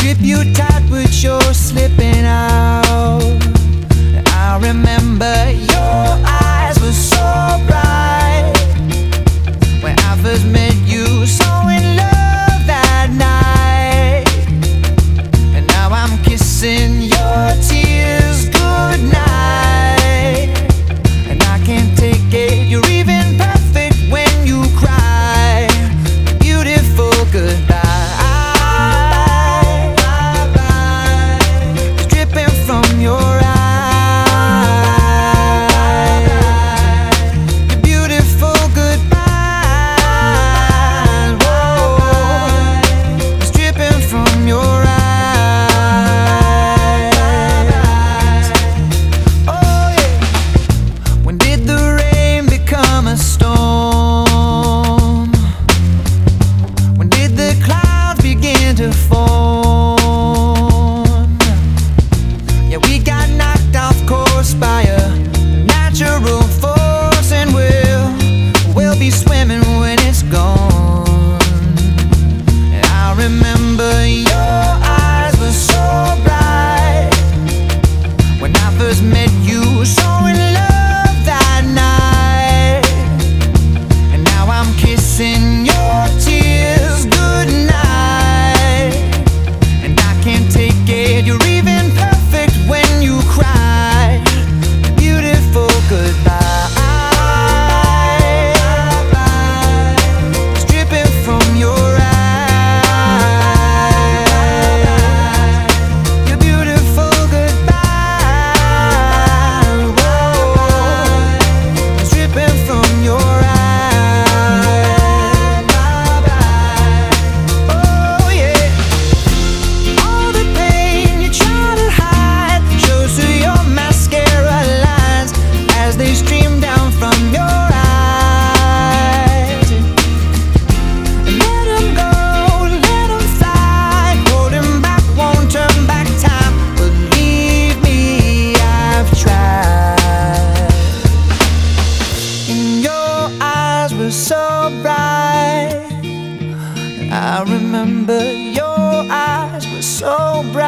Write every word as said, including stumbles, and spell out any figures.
grip you tight, but you're slipping out. I remember your eyes were so bright when I first met you, so in love that night. And now I'm kissing your tears goodnight, and I can't take it. You're even perfect when you cry. Beautiful goodbye. To form. Yeah, we got knocked off course by a natural force, and we'll we'll be swimming when it's gone. And I remember your eyes were so bright when I first met you, so in love that night. And now I'm kissing your tears goodnight. You're even perfect when you cry. Beautiful goodbye. It's dripping from your eyes. Your beautiful goodbye. Whoa. It's dripping from your eyes. They stream down from your eyes. Let them go, let them fly. Holding back won't turn back time. Believe me, I've tried. And your eyes were so bright. I remember your eyes were so bright.